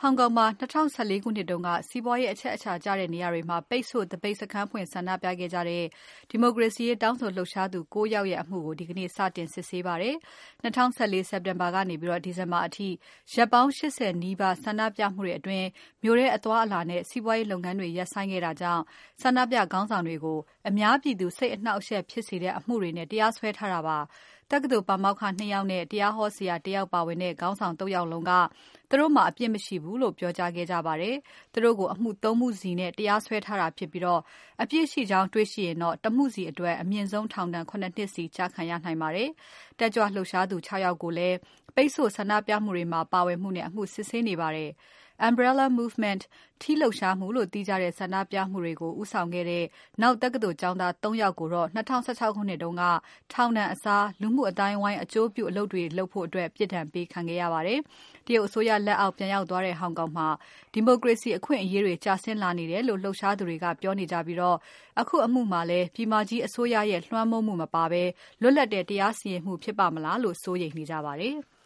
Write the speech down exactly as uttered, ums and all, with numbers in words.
ဟောင်ကောင်မှာ၂၀၁၄ခုနှစ်တုန်းကစီးပွားရေးအချက်အချာကျတဲ့နေရာတွေမှာပိတ်ဆို့သပိတ်စခန်းဖွင့်ဆန္ဒပြခဲ့ကြတဲ့ဒီမိုကရေစီရေးတောင်းဆိုလှုပ်ရှားသူ၉ယောက်ရဲ့အမှုကိုဒီကနေ့စတင်စစ်ဆေးပါတယ်။၂၀၁၄စက်တင်ဘာကနေဒီဇင်ဘာအထိရက်ပေါင်း၈၀နီးပါးဆန္ဒပြမှုတွေအတွင်းမြို့ထဲအသွားအလာနဲ့စီးပွားရေးလုပ်ငန်းတွေရပ်ဆိုင်းခဲ့တာကြောင့်ဆန္ဒပြခေါင်းဆောင်တွေကိုအများပြည်သူစိတ်အနှောက်အယှက်ဖြစ်စေတဲ့အမှုတွေနဲ့တရားစွဲထားတာပါ။တက္ကသိုလ်ပါမောက္ခ၂ယောက်နဲ့တရားဟောဆရာတယောက်ပါဝင်တဲ့ခေါင်းဆောင်၃ယောက်လုံးကသူတို့မှာအပြစ်မရှိဘူးလို့ပြောကြားခဲ့ကြပါတယ်။သူတို့ကိုအမှု၃မှုစီနဲ့တရားစွဲထားတာဖြစ်ပြီးတော့အပြစ်ရှိကြောင်းတွေ့ရှိရင်တော့တမှုစီအတွက်အမြင့်ဆုံးထောင်ဒဏ်၇နှစ်စီချခံရနိုင်ပါတယ်။တက်ကြွလှုပ်ရှားသူ၆ယောက်ကိုလည်းပိတ်ဆို့ဆန္ဒပြမှုတွေမှာပါဝင်မှုနဲ့အမှုစစ်ဆေးနေပါတယ်။ Umbrella Movement ထီးလှုပ်ရှားမှုလို့သိကြတဲ့ဆန္ဒပြမှုတွေကိုဦးဆောင်ခဲ့တဲ့နောက်တက္ကသိုလ်ကျောင်းသား၃ယောက်ကိုတော့၂၀၁၆ခုနှစ်တုန်းကထောင်ဒဏ်အစားလူမှုအသိုင်းအဝိုင်းအကျိုးပြုအလုပ်တွေလုပ်ဖို့အတွက်ပြစ်ဒဏ်ပေးခံခဲ့ရပါတယ်။တရုတ်အစိုးရလက်အောက်ပြန်ရောက်သွားတဲ့ဟောင်ကောင်မှာဒီမိုကရေစီအခွင့်အရေးတွေကျဆင်းလာနေတယ်လို့လှုပ်ရှားသူတွေကပြောနေကြပြီးတော့အခုအမှုမှာလည်းပြည်မကြီးအစိုးရရဲ့လွှမ်းမိုးမှုမပါဘဲလွတ်လပ်တဲ့တရားစီရင်မှုဖြစ်ပါမလားလို့စိုးရိမ်နေကြပါတယ်။